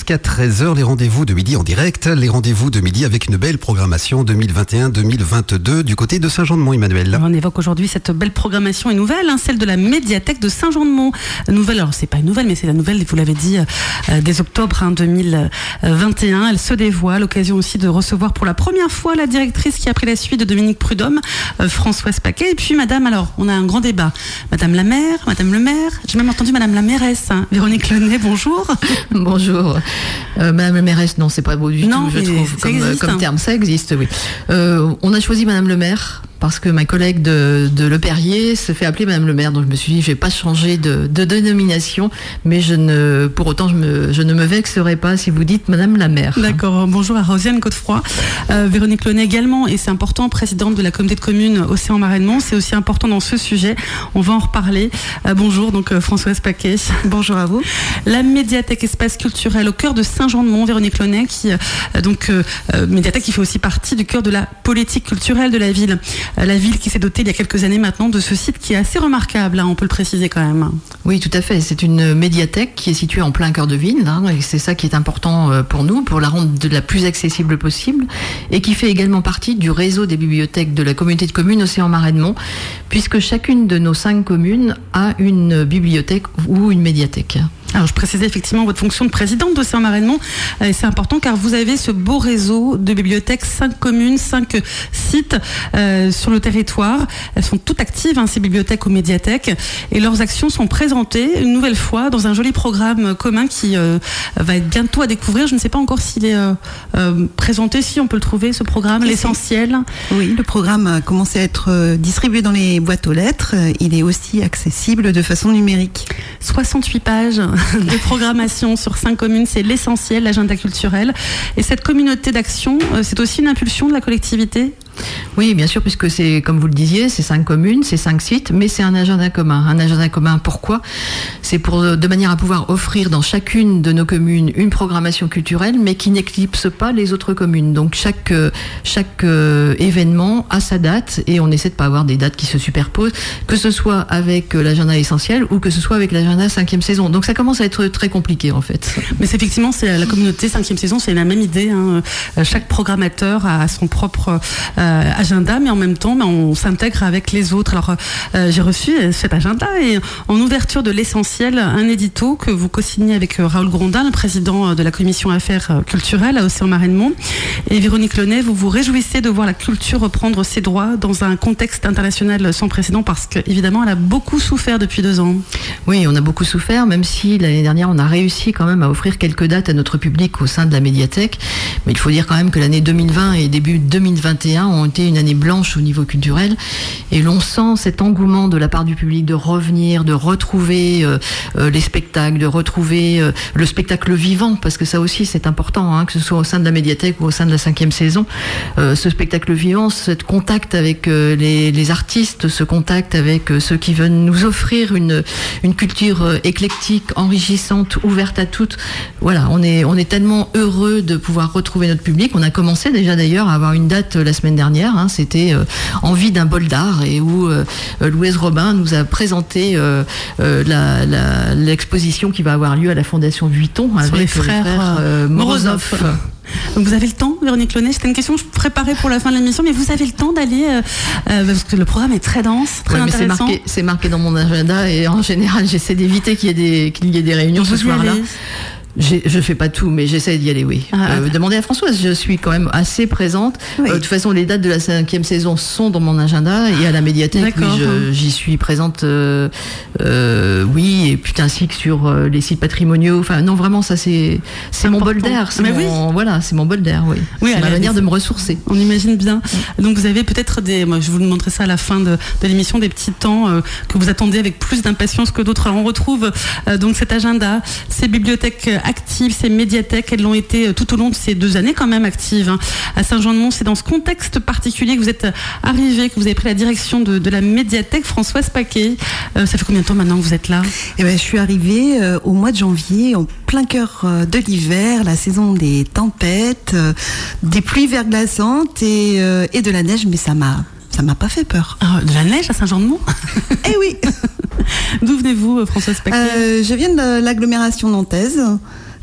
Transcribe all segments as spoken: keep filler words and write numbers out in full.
jusqu'à treize heures. Les rendez-vous de midi en direct, les rendez-vous de midi avec une belle programmation deux mille vingt et un deux mille vingt-deux du côté de Saint-Jean-de-Mont, Emmanuel. On évoque aujourd'hui cette belle programmation et nouvelle, hein, celle de la médiathèque de Saint-Jean-de-Mont. Nouvelle, alors c'est pas une nouvelle, mais c'est la nouvelle, vous l'avez dit, euh, dès octobre hein, deux mille vingt et un. Elle se dévoile, l'occasion aussi de recevoir pour la première fois la directrice qui a pris la suite de Dominique Prudhomme, euh, Françoise Paquet. Et puis madame, alors on a un grand débat. Madame la maire, madame le maire, j'ai même entendu madame la mairesse, hein. Véronique Launay, bonjour. Bonjour. Euh, madame la mairesse, non, c'est pas beau du non, tout, je trouve, comme, existe, comme hein. terme, ça existe, oui. Euh, on a choisi madame le maire parce que ma collègue de, de Le Perrier se fait appeler madame le maire, donc je me suis dit, je vais pas changer de, de dénomination, mais je ne, pour autant, je, me, je ne me vexerai pas si vous dites madame la maire. D'accord, bonjour à Rosiane Godefroy. Euh, Véronique Launay également, et c'est important, présidente de la communauté de communes Océan-Marais-de-Mont, c'est aussi important dans ce sujet, on va en reparler. Euh, bonjour, donc euh, Françoise Paquet. Bonjour à vous. La médiathèque espace culturel au cœur de Saint-Jean-de-Mont, Véronique Launay, qui, euh, donc, euh, médiathèque qui fait aussi partie du cœur de la politique culturelle de la ville. La ville qui s'est dotée il y a quelques années maintenant de ce site qui est assez remarquable, hein, on peut le préciser quand même. Oui, tout à fait. C'est une médiathèque qui est située en plein cœur de ville, hein, et c'est ça qui est important pour nous, pour la rendre de la plus accessible possible, et qui fait également partie du réseau des bibliothèques de la communauté de communes Océan-Marais-de-Mont, puisque chacune de nos cinq communes a une bibliothèque ou une médiathèque. Alors je précisais effectivement votre fonction de présidente d'Océan-Marais-de-Mont, et c'est important car vous avez ce beau réseau de bibliothèques, cinq communes, cinq sites euh, sur le territoire. Elles sont toutes actives, hein, ces bibliothèques ou médiathèques, et leurs actions sont présentées une nouvelle fois dans un joli programme commun qui euh, va être bientôt à découvrir. Je ne sais pas encore s'il est euh, euh, présenté, si on peut le trouver, ce programme, oui, l'essentiel. Oui, le programme a commencé à être distribué dans les boîtes aux lettres. Il est aussi accessible de façon numérique. soixante-huit pages de programmation sur cinq communes, c'est l'essentiel, l'agenda culturel. Et cette communauté d'action, c'est aussi une impulsion de la collectivité ? Oui, bien sûr, puisque c'est, comme vous le disiez, c'est cinq communes, c'est cinq sites, mais c'est un agenda commun. Un agenda commun, pourquoi ? C'est pour, de manière à pouvoir offrir dans chacune de nos communes une programmation culturelle, mais qui n'éclipse pas les autres communes. Donc chaque, chaque euh, événement a sa date, et on essaie de pas avoir des dates qui se superposent, que ce soit avec l'agenda essentiel ou que ce soit avec l'agenda cinquième saison. Donc ça commence à être très compliqué, en fait. Mais c'est effectivement, c'est la communauté cinquième saison, c'est la même idée, hein. Chaque programmateur a son propre euh, agenda, mais en même temps, ben, on s'intègre avec les autres. Alors, euh, j'ai reçu cet agenda et en ouverture de l'essentiel, un édito que vous co-signez avec euh, Raoul Grondin, le président de la commission affaires culturelles à Océan-Marais-de-Mont. Et Véronique Launay, vous vous réjouissez de voir la culture reprendre ses droits dans un contexte international sans précédent, parce qu'évidemment, elle a beaucoup souffert depuis deux ans. Oui, on a beaucoup souffert, même si l'année dernière, on a réussi quand même à offrir quelques dates à notre public au sein de la médiathèque. Mais il faut dire quand même que l'année deux mille vingt et début deux mille vingt et un ont été une année blanche au niveau culturel, et l'on sent cet engouement de la part du public de revenir, de retrouver euh, euh, les spectacles, de retrouver euh, le spectacle vivant, parce que ça aussi c'est important, hein, que ce soit au sein de la médiathèque ou au sein de la cinquième saison, euh, ce spectacle vivant, ce contact avec euh, les, les artistes, ce contact avec euh, ceux qui veulent nous offrir une, une culture euh, éclectique, enrichissante, ouverte à toutes. Voilà, on est, on est tellement heureux de pouvoir retrouver notre public. On a commencé déjà d'ailleurs à avoir une date euh, la semaine dernière, hein, c'était euh, Envie d'un bol d'art, et où euh, Louise Robin nous a présenté euh, euh, la, la, l'exposition qui va avoir lieu à la Fondation Vuitton avec les frères, les frères euh, Morozov. Morozov. Donc vous avez le temps, Véronique Launay, c'était une question que je préparais pour la fin de l'émission, mais vous avez le temps d'aller, euh, euh, parce que le programme est très dense, très ouais, mais intéressant. C'est marqué, c'est marqué dans mon agenda, et en général j'essaie d'éviter qu'il y ait des, qu'il y ait des réunions vous ce soir-là. Allez. J'ai, je fais pas tout, mais j'essaie d'y aller, oui. Ah, euh, demandez à Françoise, je suis quand même assez présente. Oui. Euh, de toute façon, les dates de la cinquième saison sont dans mon agenda, et à la médiathèque, oui, je, j'y suis présente, euh, euh, oui, et puis ainsi que sur euh, les sites patrimoniaux. Enfin, non, vraiment, ça c'est, c'est mon bol d'air. C'est mais mon, oui. Voilà, c'est mon bol d'air, oui. Oui, c'est ma manière de me ressourcer. On imagine bien. Oui. Donc vous avez peut-être des, moi je vous montrerai ça à la fin de, de l'émission, des petits temps euh, que vous attendez avec plus d'impatience que d'autres. Alors on retrouve euh, donc cet agenda, ces bibliothèques actives, ces médiathèques, elles l'ont été tout au long de ces deux années quand même actives, hein. À Saint-Jean-de-Mont, c'est dans ce contexte particulier que vous êtes arrivé, que vous avez pris la direction de, de la médiathèque. Françoise Paquet, euh, ça fait combien de temps maintenant que vous êtes là ? Eh ben, je suis arrivée euh, au mois de janvier, en plein cœur euh, de l'hiver, la saison des tempêtes, euh, des pluies verglaçantes et, euh, et de la neige, mais ça m'a, ça m'a pas fait peur. Ah, de la neige à Saint-Jean-de-Mont ? Eh oui. D'où venez-vous, Françoise Paquet ? euh, Je viens de l'agglomération nantaise.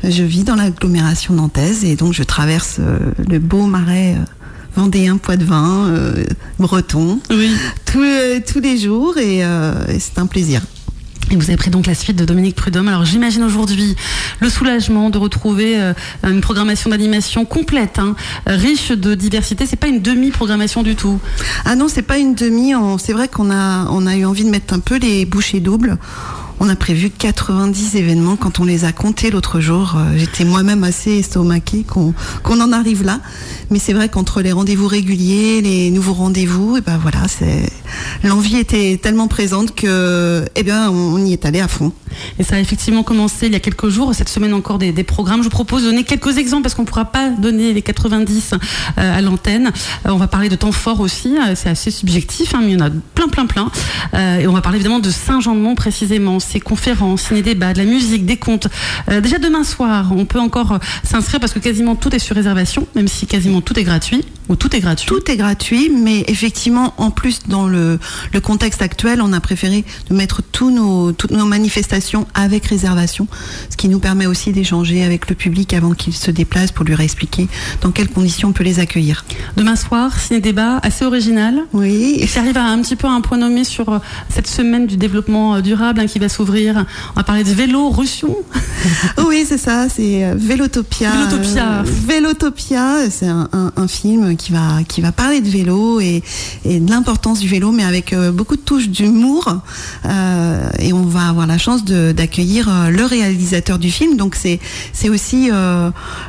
Je vis dans l'agglomération nantaise et donc je traverse euh, le beau marais euh, vendéen, poitevin, euh, breton, Oui. tous, euh, tous les jours et, euh, et c'est un plaisir. Et vous avez pris donc la suite de Dominique Prudhomme. Alors j'imagine aujourd'hui le soulagement de retrouver euh, une programmation d'animation complète, hein, riche de diversité. C'est pas une demi-programmation du tout. Ah non, c'est pas une demi. On, c'est vrai qu'on a, on a eu envie de mettre un peu les bouchées doubles. On a prévu quatre-vingt-dix événements. Quand on les a comptés l'autre jour, euh, j'étais moi-même assez estomaquée qu'on, qu'on en arrive là. Mais c'est vrai qu'entre les rendez-vous réguliers, les nouveaux rendez-vous, et ben voilà, c'est l'envie était tellement présente que, eh bien, on y est allé à fond. Et ça a effectivement commencé il y a quelques jours. Cette semaine encore des, des programmes. Je vous propose de donner quelques exemples parce qu'on ne pourra pas donner les quatre-vingt-dix euh, à l'antenne. Euh, on va parler de temps fort aussi. Euh, c'est assez subjectif, hein, mais il y en a plein, plein, plein. Euh, et on va parler évidemment de Saint-Jean-de-Mont précisément. Ces conférences, ciné-débats, de la musique, des contes. Euh, déjà demain soir, on peut encore euh, s'inscrire parce que quasiment tout est sur réservation, même si quasiment tout est gratuit. Ou tout est gratuit. Tout est gratuit, mais effectivement, en plus, dans le, le contexte actuel, on a préféré de mettre tous nos, toutes nos manifestations avec réservation, ce qui nous permet aussi d'échanger avec le public avant qu'il se déplace pour lui réexpliquer dans quelles conditions on peut les accueillir. Demain soir, ciné-débat assez original. Oui. Et qui arrive à un petit peu un point nommé sur euh, cette semaine du développement euh, durable hein, qui va s'ouvrir. On va parler de vélo, Russion. Oui, c'est ça, c'est euh, Vélotopia. Vélotopia. Euh, Vélotopia, c'est un, un, un film qui va, qui va parler de vélo et, et de l'importance du vélo, mais avec euh, beaucoup de touches d'humour. Euh, et on va avoir la chance de, d'accueillir euh, le réalisateur du film. Donc c'est, c'est aussi euh,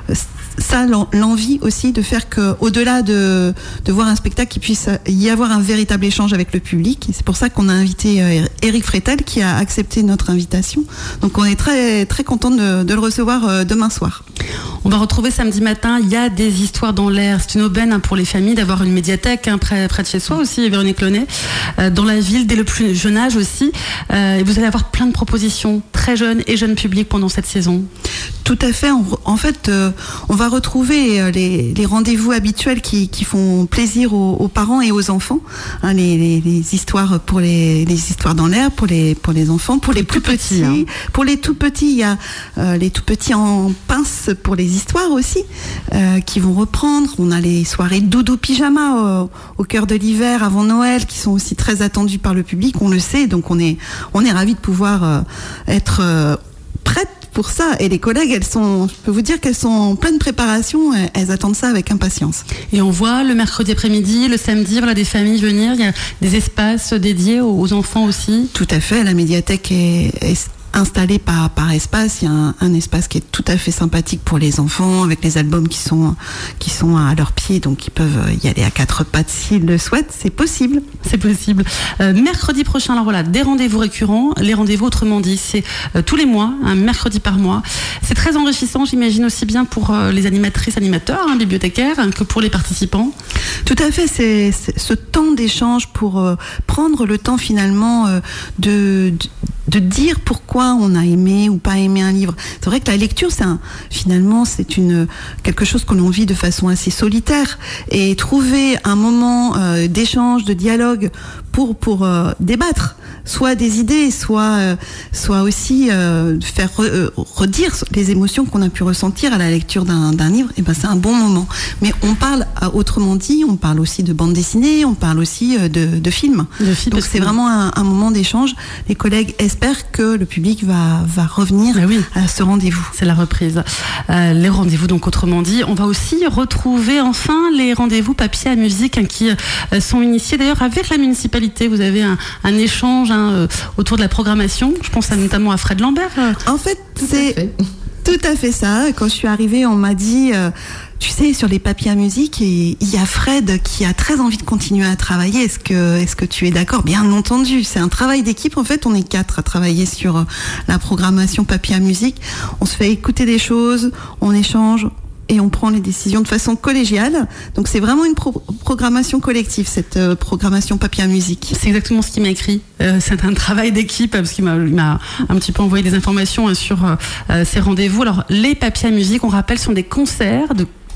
ça l'envie aussi de faire que, au-delà de, de voir un spectacle, qu'il puisse y avoir un véritable échange avec le public. Et c'est pour ça qu'on a invité euh, Éric Frétel qui a accepté notre invitation. Donc on est très très content de, de le recevoir euh, demain soir. On va retrouver samedi matin, il y a des histoires dans l'air. C'est une aubaine hein, pour les familles d'avoir une médiathèque hein, près, près de chez soi aussi, Véronique Launay, euh, dans la ville, dès le plus jeune âge aussi. Euh, et vous allez avoir plein de propositions, très jeunes et jeunes publics pendant cette saison. Tout à fait. En, en fait, euh, on va retrouver les, les rendez-vous habituels qui, qui font plaisir aux, aux parents et aux enfants. Hein, les, les, les histoires pour les, les histoires dans l'air, pour les, pour les enfants, pour les, les plus petits. petits hein. Pour les tout petits, il y a euh, les tout petits en pince pour les histoires aussi, euh, qui vont reprendre. On a les soirées doudou pyjama au, au cœur de l'hiver avant Noël, qui sont aussi très attendues par le public. On le sait, donc on est, on est ravis de pouvoir euh, être euh, prêtes pour ça. Et les collègues, elles sont, je peux vous dire qu'elles sont en pleine préparation, elles attendent ça avec impatience. Et on voit le mercredi après-midi, le samedi, voilà, des familles venir, il y a des espaces dédiés aux enfants aussi. Tout à fait, la médiathèque est, est installé par, par espace. Il y a un, un espace qui est tout à fait sympathique pour les enfants, avec les albums qui sont, qui sont à leurs pieds, donc ils peuvent y aller à quatre pattes s'ils le souhaitent, c'est possible. C'est possible. Euh, mercredi prochain, alors voilà, des rendez-vous récurrents, les rendez-vous autrement dit, c'est euh, tous les mois, un mercredi par mois. C'est très enrichissant, j'imagine, aussi bien pour euh, les animatrices, animateurs, hein, bibliothécaires, hein, que pour les participants. Tout à fait, c'est, c'est ce temps d'échange pour euh, prendre le temps finalement euh, de, de de dire pourquoi on a aimé ou pas aimé un livre. C'est vrai que la lecture, c'est un, finalement, c'est une, quelque chose que l'on vit de façon assez solitaire. Et trouver un moment euh, d'échange, de dialogue pour, pour euh, débattre, soit des idées, soit, euh, soit aussi euh, faire re, euh, redire les émotions qu'on a pu ressentir à la lecture d'un, d'un livre, et ben c'est un bon moment. Mais on parle, autrement dit, on parle aussi de bande dessinée, on parle aussi de, de films. De films. Donc c'est vraiment un, un moment d'échange. Les collègues espèrent que le public va, va revenir ah oui. à ce rendez-vous. C'est la reprise. Euh, les rendez-vous, donc autrement dit, on va aussi retrouver enfin les rendez-vous papier à musique hein, qui euh, sont initiés d'ailleurs avec la municipalité. Vous avez un, un échange hein, euh, autour de la programmation. Je pense à, notamment à Fred Lambert. Euh. En fait, tout c'est à fait. tout à fait ça. Quand je suis arrivée, on m'a dit... Euh, Tu sais, sur les papiers à musique, il y a Fred qui a très envie de continuer à travailler. Est-ce que, est-ce que tu es d'accord ? Bien entendu, c'est un travail d'équipe. En fait, on est quatre à travailler sur la programmation papier à musique. On se fait écouter des choses, on échange et on prend les décisions de façon collégiale. Donc c'est vraiment une pro- programmation collective, cette euh, programmation papier à musique. C'est exactement ce qu'il m'a écrit. Euh, c'est un travail d'équipe parce qu'il m'a, il m'a un petit peu envoyé des informations hein, sur euh, ces rendez-vous. Alors les papiers à musique, on rappelle, sont des concerts de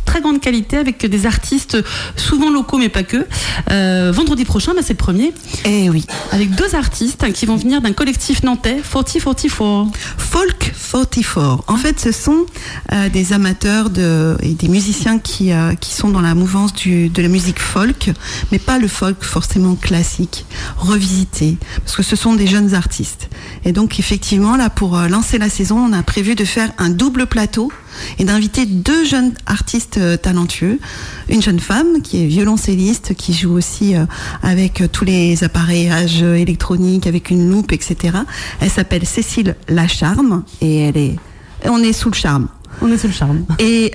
très grande qualité avec des artistes souvent locaux mais pas que. Euh, vendredi prochain, bah, c'est le premier. Eh oui. Avec deux artistes qui vont venir d'un collectif nantais, Forty Forty-Four. Folk Forty-Four. En fait, ce sont euh, des amateurs de, et des musiciens qui, euh, qui sont dans la mouvance du, de la musique folk, mais pas le folk forcément classique, revisité, parce que ce sont des jeunes artistes. Et donc, effectivement, là, pour euh, lancer la saison, on a prévu de faire un double plateau et d'inviter deux jeunes artistes euh, talentueux. Une jeune femme qui est violoncelliste, qui joue aussi euh, avec euh, tous les appareillages électroniques, avec une loupe, et cetera. Elle s'appelle Cécile Lacharme et elle est, on est sous le charme. On est sous le charme. Et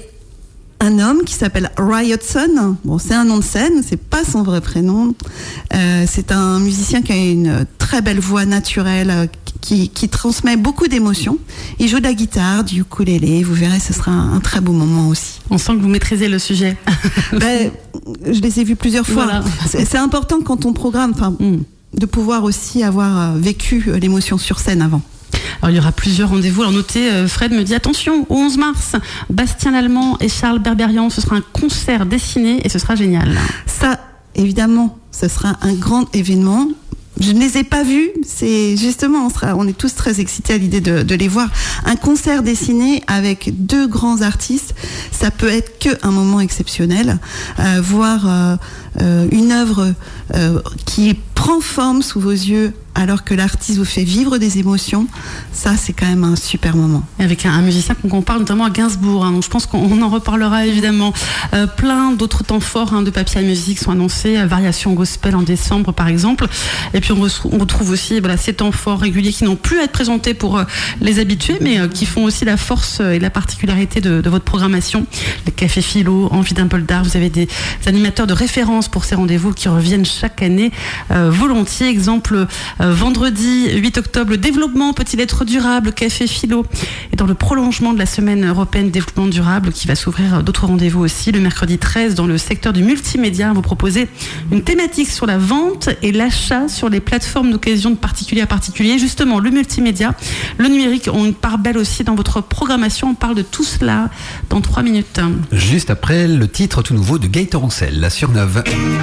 un homme qui s'appelle Riotson. Bon, c'est un nom de scène, c'est pas son vrai prénom. Euh, c'est un musicien qui a une très belle voix naturelle, euh, qui, qui transmet beaucoup d'émotions. Il joue de la guitare, du ukulélé. Vous verrez, ce sera un, un très beau moment aussi. On sent que vous maîtrisez le sujet. Ben, je les ai vus plusieurs fois. Voilà. C'est, c'est important quand on programme, enfin, mm. de pouvoir aussi avoir vécu l'émotion sur scène avant. Alors, il y aura plusieurs rendez-vous. Alors, notez, euh, Fred me dit, attention, au onze mars, Bastien Lallemand et Charles Berberian, ce sera un concert dessiné et ce sera génial. Ça, évidemment, ce sera un grand événement. Je ne les ai pas vus, c'est justement, on, sera, on est tous très excités à l'idée de, de les voir. Un concert dessiné avec deux grands artistes, ça peut être qu'un moment exceptionnel. Euh, voir euh, euh, une œuvre euh, qui prend forme sous vos yeux alors que l'artiste vous fait vivre des émotions, ça c'est quand même un super moment. Avec un, un musicien qu'on compare notamment à Gainsbourg, hein, donc je pense qu'on en reparlera évidemment. Euh, plein d'autres temps forts hein, de Papy à Musique sont annoncés, euh, Variation Gospel en décembre par exemple, et puis on, re- on retrouve aussi voilà, ces temps forts réguliers qui n'ont plus à être présentés pour euh, les habitués, mais euh, qui font aussi la force et la particularité de, de votre programmation. Le Café Philo, Envie d'un bol d'art, vous avez des animateurs de référence pour ces rendez-vous qui reviennent chaque année euh, volontiers. Exemple, euh, vendredi huit octobre, le développement Petite Lettre Durable, Café Philo. Et dans le prolongement de la semaine européenne développement durable qui va s'ouvrir d'autres rendez-vous aussi, le mercredi treize, dans le secteur du multimédia, vous proposez une thématique sur la vente et l'achat sur les plateformes d'occasion de particulier à particulier. Justement, le multimédia, le numérique ont une part belle aussi dans votre programmation. On parle de tout cela dans trois minutes. Juste après, le titre tout nouveau de Gaëtan Roussel, La Surneuve.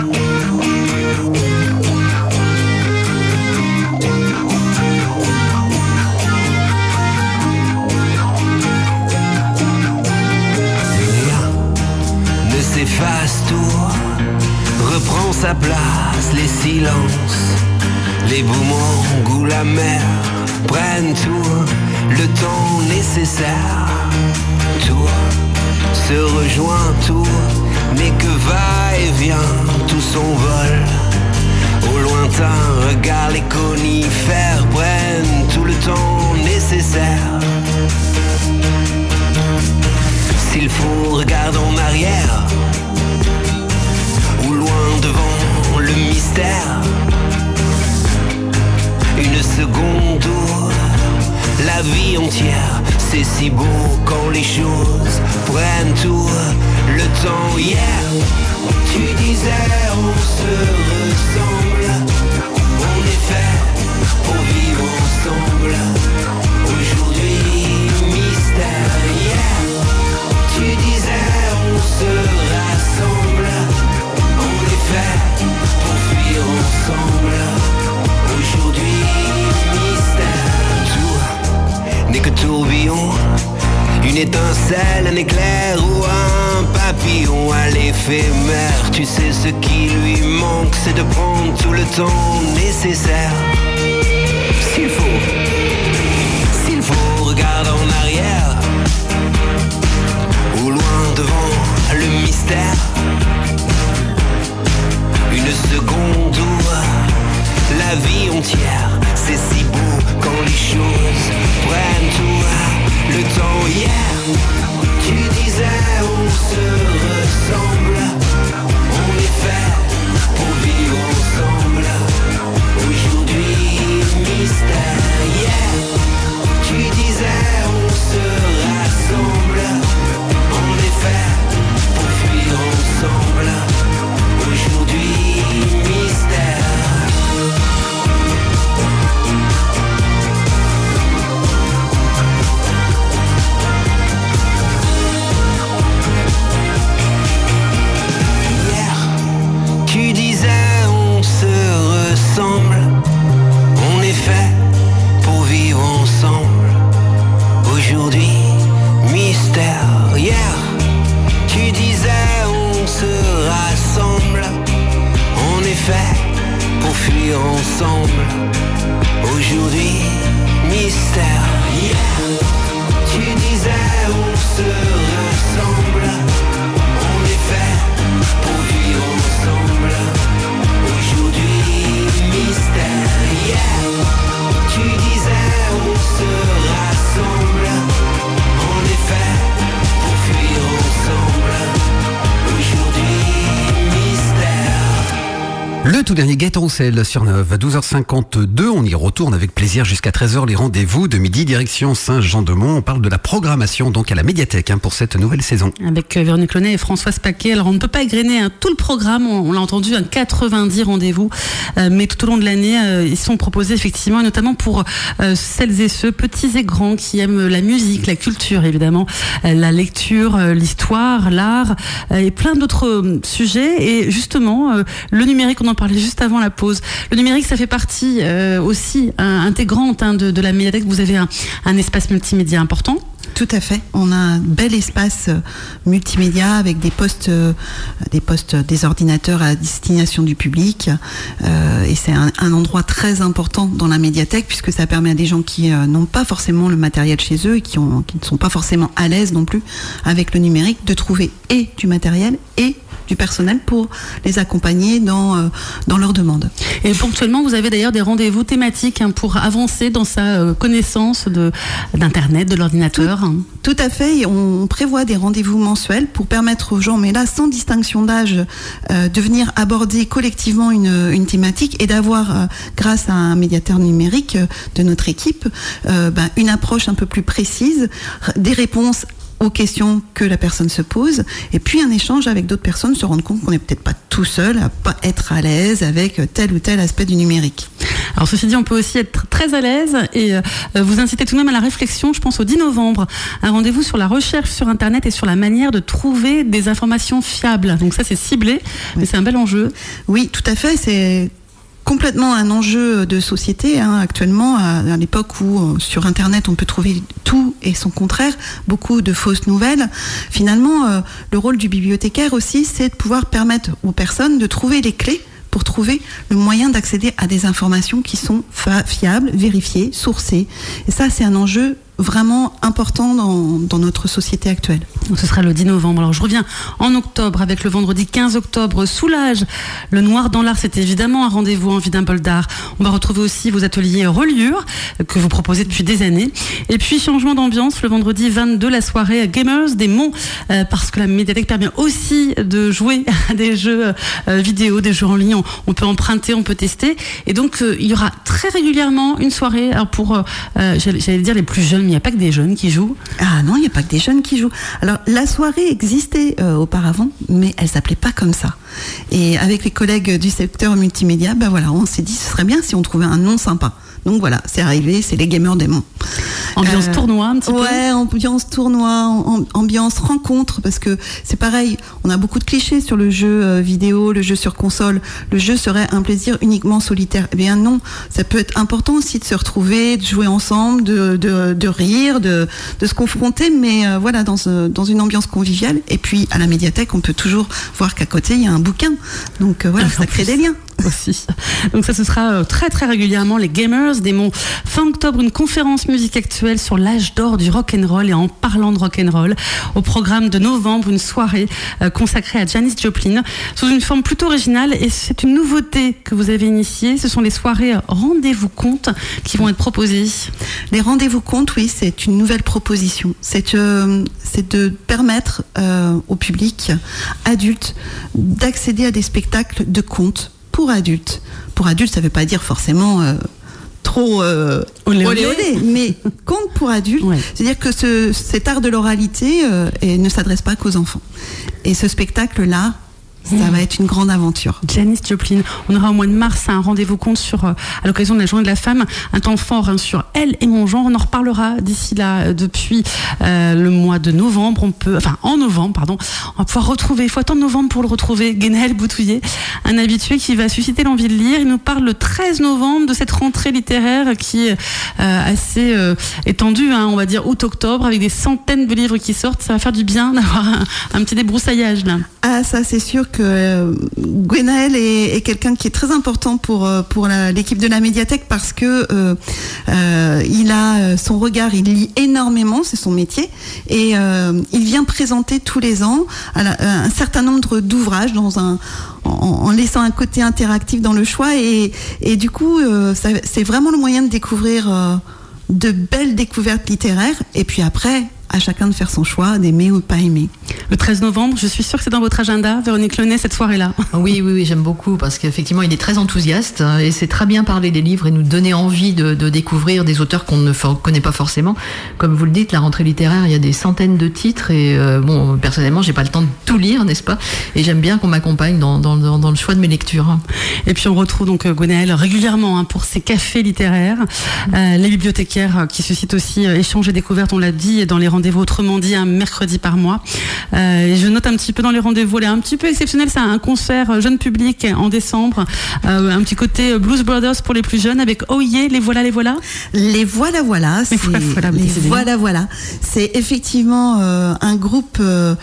Efface tout, reprend sa place, les silences, les boomerangs ou la mer prennent tout, le temps nécessaire, tout se rejoint, tout n'est que va-et-vient, tout s'envole, au lointain, regarde les conifères prennent tout le temps nécessaire. S'il faut, regarde en arrière, ou loin devant le mystère. Une seconde où la vie entière, c'est si beau quand les choses prennent tout le temps. Hier, tu disais on se ressemble, on est fait pour vivre ensemble. Aujourd'hui, mystère. Hier, tu disais on se rassemble, on est fait pour fuir ensemble. Aujourd'hui, mystère. Tout n'est que tourbillon, une étincelle, un éclair ou un papillon à l'éphémère. Tu sais ce qui lui manque, c'est de prendre tout le temps nécessaire. S'il faut, s'il faut, regarde en arrière, au loin devant le mystère. Une seconde où la vie entière, c'est si beau quand les choses prennent tout le temps. Hier, tu disais on se ressemble, on est fait pour vivre ensemble. Aujourd'hui, mystère. Hier, tu disais on se fait pour fuir ensemble. Aujourd'hui, mystère. Hier, tu disais on se rassemble. On est fait pour vivre ensemble. Aujourd'hui, mystère. Hier, tu disais on se rassemble. On est fait pour fuir ensemble. Aujourd'hui, mystère. Le tout dernier Gaëtan Roussel sur neuf à douze heures cinquante-deux. On y retourne avec plaisir jusqu'à treize heures. Les rendez-vous de midi direction Saint-Jean-de-Mont. On parle de la programmation donc à la médiathèque hein, pour cette nouvelle saison. Avec Véronique Launay et Françoise Paquet. Alors on ne peut pas égrener hein, tout le programme. On, on l'a entendu, un quatre-vingt-dix rendez-vous. Euh, mais tout au long de l'année, euh, ils sont proposés effectivement, et notamment pour euh, celles et ceux, petits et grands, qui aiment la musique, la culture évidemment, euh, la lecture, euh, l'histoire, l'art euh, et plein d'autres euh, sujets. Et justement, euh, le numérique, on en parlait juste avant la pause. Le numérique, ça fait partie euh, aussi hein, intégrante hein, de, de la médiathèque. Vous avez un, un espace multimédia important. Tout à fait. On a un bel espace euh, multimédia avec des postes, euh, des postes, des ordinateurs à destination du public. Euh, et c'est un, un endroit très important dans la médiathèque puisque ça permet à des gens qui euh, n'ont pas forcément le matériel chez eux et qui, ont, qui ne sont pas forcément à l'aise non plus avec le numérique de trouver et du matériel et du personnel pour les accompagner dans, euh, dans leurs demandes. Et ponctuellement, vous avez d'ailleurs des rendez-vous thématiques hein, pour avancer dans sa euh, connaissance de, d'Internet, de l'ordinateur. Tout, tout à fait. Et on prévoit des rendez-vous mensuels pour permettre aux gens, mais là sans distinction d'âge, euh, de venir aborder collectivement une, une thématique et d'avoir, euh, grâce à un médiateur numérique euh, de notre équipe, euh, ben, une approche un peu plus précise, des réponses aux questions que la personne se pose, et puis un échange avec d'autres personnes, se rendre compte qu'on n'est peut-être pas tout seul à pas être à l'aise avec tel ou tel aspect du numérique. Alors ceci dit, on peut aussi être très à l'aise et euh, vous inciter tout de même à la réflexion. Je pense au dix novembre, un rendez-vous sur la recherche sur Internet et sur la manière de trouver des informations fiables. Donc ça c'est ciblé, mais c'est un bel enjeu. Oui, tout à fait, c'est complètement un enjeu de société hein, actuellement, à, à l'époque où euh, sur Internet on peut trouver tout et son contraire, beaucoup de fausses nouvelles. Finalement, euh, le rôle du bibliothécaire aussi, c'est de pouvoir permettre aux personnes de trouver les clés pour trouver le moyen d'accéder à des informations qui sont fa- fiables, vérifiées, sourcées. Et ça, c'est un enjeu vraiment important dans, dans notre société actuelle. Ce sera le dix novembre. Alors je reviens en octobre avec le vendredi quinze octobre. Soulage, le noir dans l'art, c'est évidemment un rendez-vous en vie d'un bol d'art. On va retrouver aussi vos ateliers reliure que vous proposez depuis des années. Et puis changement d'ambiance, le vendredi vingt-deux, la soirée Gamers des Monts, euh, parce que la médiathèque permet aussi de jouer à des jeux euh, vidéo, des jeux en ligne. On, on peut emprunter, on peut tester. Et donc euh, il y aura très régulièrement une soirée alors pour, euh, j'allais, j'allais dire les plus jeunes, mais il n'y a pas que des jeunes qui jouent. Ah non, il n'y a pas que des jeunes qui jouent. Alors, la soirée existait euh, auparavant, mais elle s'appelait pas comme ça. Et avec les collègues du secteur multimédia, ben voilà, on s'est dit ce serait bien si on trouvait un nom sympa. Donc voilà, c'est arrivé, c'est les Gamers des Monts. Ambiance euh, tournoi un petit ouais, peu. Ouais, ambiance tournoi, ambiance rencontre, parce que c'est pareil, on a beaucoup de clichés sur le jeu vidéo, le jeu sur console. Le jeu serait un plaisir uniquement solitaire. Eh bien non, ça peut être important aussi de se retrouver, de jouer ensemble, de, de, de rire, de, de se confronter, mais euh, voilà, dans, ce, dans une ambiance conviviale. Et puis à la médiathèque, on peut toujours voir qu'à côté, il y a un bouquin. Donc euh, voilà, ça crée des liens. Aussi. Donc ça, ce sera très très régulièrement les Gamers des Monts. Fin octobre, une conférence musique actuelle sur l'âge d'or du rock'n'roll, et en parlant de rock'n'roll, au programme de novembre, une soirée euh, consacrée à Janis Joplin sous une forme plutôt originale, et c'est une nouveauté que vous avez initiée. Ce sont les soirées rendez-vous compte qui vont être proposées. Les rendez-vous compte, oui, c'est une nouvelle proposition. C'est, euh, c'est de permettre euh, au public adulte d'accéder à des spectacles de contes pour adultes. Pour adultes, ça ne veut pas dire forcément euh, trop euh, olé, olé olé, mais conte pour adultes. Ouais. C'est-à-dire que ce, cet art de l'oralité euh, et ne s'adresse pas qu'aux enfants. Et ce spectacle-là, ça mmh. va être une grande aventure. Janis Joplin. On aura au mois de mars un rendez-vous compte sur, euh, à l'occasion de la Journée de la Femme, un temps fort hein, sur Elle et mon genre. On en reparlera d'ici là, euh, depuis euh, le mois de novembre. On peut, enfin en novembre, pardon. On va pouvoir retrouver. Il faut attendre novembre pour le retrouver. Guénel Boutouillet, un habitué qui va susciter l'envie de lire. Il nous parle le treize novembre de cette rentrée littéraire qui est euh, assez euh, étendue, hein, on va dire août-octobre, avec des centaines de livres qui sortent. Ça va faire du bien d'avoir un, un petit débroussaillage là. Ah, ça c'est sûr que euh, Gwenaël est, est quelqu'un qui est très important pour euh, pour la, l'équipe de la médiathèque parce que euh, euh, il a son regard, il lit énormément, c'est son métier, et euh, il vient présenter tous les ans à la, un certain nombre d'ouvrages dans un en, en laissant un côté interactif dans le choix, et et du coup euh, ça, c'est vraiment le moyen de découvrir euh, de belles découvertes littéraires, et puis après à chacun de faire son choix, d'aimer ou de pas aimer. Le treize novembre, je suis sûre que c'est dans votre agenda, Véronique Launay, cette soirée-là. Oui, oui, oui, j'aime beaucoup parce qu'effectivement, il est très enthousiaste et c'est très bien parler des livres et nous donner envie de, de découvrir des auteurs qu'on ne for- connaît pas forcément. Comme vous le dites, la rentrée littéraire, il y a des centaines de titres et euh, bon, personnellement, j'ai pas le temps de tout lire, n'est-ce pas ? Et j'aime bien qu'on m'accompagne dans, dans, dans, dans le choix de mes lectures. Et puis on retrouve donc Gwenaël régulièrement hein, pour ses cafés littéraires, euh, les bibliothécaires qui suscitent aussi euh, échanges et découvertes, on l'a dit, dans les rendez-vous autrement dit un mercredi par mois. Euh, et je note un petit peu dans les rendez-vous, là, un petit peu exceptionnel, c'est un concert jeune public en décembre, euh, un petit côté Blues Brothers pour les plus jeunes avec Oh yeah, les voilà, les voilà. Les voilà, voilà, c'est, voilà, voilà, les c'est voilà, voilà. C'est effectivement euh, un groupe euh,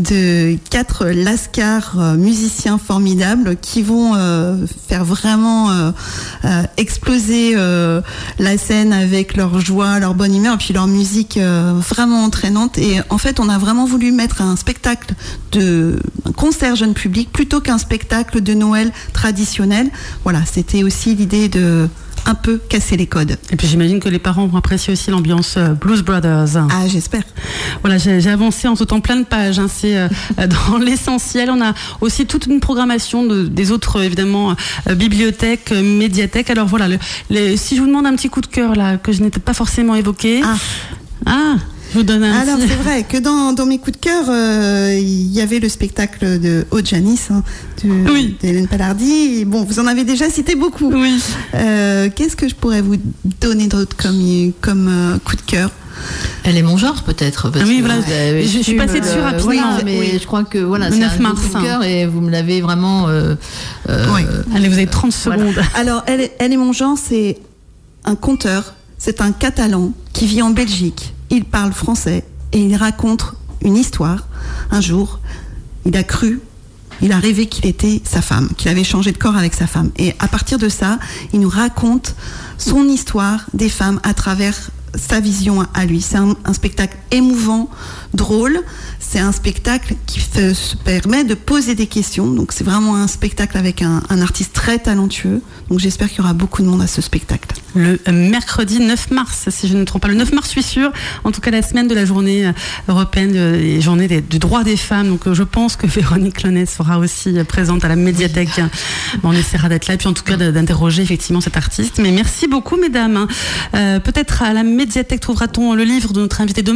de quatre lascars euh, musiciens formidables qui vont euh, faire vraiment euh, euh, exploser euh, la scène avec leur joie, leur bonne humeur, et puis leur musique euh, vraiment entraînante. Et en fait, on a vraiment voulu mettre un spectacle de un concert jeune public plutôt qu'un spectacle de Noël traditionnel. Voilà, c'était aussi l'idée de un peu casser les codes. Et puis j'imagine que les parents vont apprécier aussi l'ambiance euh, Blues Brothers. Ah, j'espère. Voilà, j'ai, j'ai avancé en sautant plein de pages. Hein, c'est euh, dans l'essentiel. On a aussi toute une programmation de, des autres, euh, évidemment, euh, bibliothèques, euh, médiathèques. Alors voilà, le, les, si je vous demande un petit coup de cœur là que je n'étais pas forcément évoqué. Ah. Ah. Je vous donne un Alors petit... c'est vrai que dans, dans mes coups de cœur, euh, il y avait le spectacle de Haute Janice, hein, de, oui. d'Hélène Palardy. Et bon, vous en avez déjà cité beaucoup. Oui. Euh, qu'est-ce que je pourrais vous donner d'autre comme, comme euh, coup de cœur ? Elle est mon genre peut-être. Parce oui, que voilà. Je, je suis passée dessus euh, rapidement. Voilà, mais oui. Je crois que voilà, le c'est neuf un mars, coup de cœur et vous me l'avez vraiment. Euh, euh, oui. Allez, vous avez trente secondes. Voilà. Alors, elle, elle est mon genre, c'est un conteur. C'est un Catalan qui vit en Belgique. Il parle français. Et il raconte une histoire. Un jour, il a cru, il a rêvé qu'il était sa femme, qu'il avait changé de corps avec sa femme. Et à partir de ça, il nous raconte son histoire des femmes à travers sa vision à lui. C'est un, un spectacle émouvant, drôle. C'est un spectacle qui fait, se permet de poser des questions. Donc c'est vraiment un spectacle avec un, un artiste très talentueux. Donc j'espère qu'il y aura beaucoup de monde à ce spectacle. Le mercredi neuf mars, si je ne me trompe pas. Le neuf mars, je suis sûre. En tout cas, la semaine de la journée européenne, et journée des, du droit des femmes. Donc je pense que Véronique Launay sera aussi présente à la médiathèque. On essaiera d'être là et puis en tout cas d'interroger effectivement cet artiste. Mais merci beaucoup, mesdames. Euh, peut-être à la médiathèque trouvera-t-on le livre de notre invité demain ?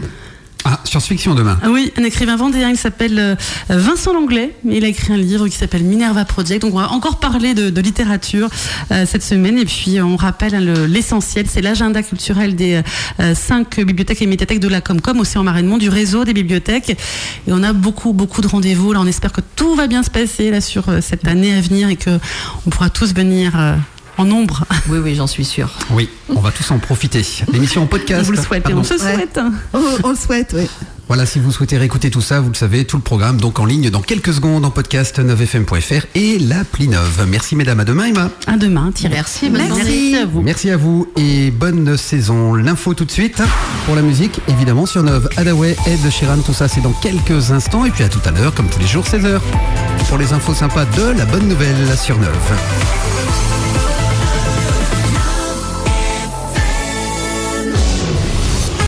Ah, science-fiction demain. Ah oui, un écrivain vendéen, il s'appelle euh, Vincent Langlais. Il a écrit un livre qui s'appelle Minerva Project. Donc on va encore parler de, de littérature euh, cette semaine. Et puis on rappelle hein, le, l'essentiel, c'est l'agenda culturel des euh, cinq bibliothèques et médiathèques de la Comcom, Océan Marais Monde, du réseau des bibliothèques. Et on a beaucoup, beaucoup de rendez-vous. Là, on espère que tout va bien se passer là sur euh, cette année à venir et que on pourra tous venir. Euh, En nombre. Oui, oui, j'en suis sûre. Oui, on va tous en profiter. L'émission en podcast. On vous le souhaite, on se souhaite. Ouais. Oh, on le souhaite, oui. Voilà, si vous souhaitez réécouter tout ça, vous le savez, tout le programme, donc en ligne dans quelques secondes en podcast neuf f m point f r et l'appli Neuve. Merci mesdames, à demain Emma. À demain, Thierry. Merci, bonne Merci. Merci à vous. Merci à vous et bonne saison. L'info tout de suite pour la musique, évidemment sur Neuve. Hadaway, Ed Sheeran, tout ça c'est dans quelques instants et puis à tout à l'heure, comme tous les jours, seize heures. Pour les infos sympas de la bonne nouvelle sur Neuve.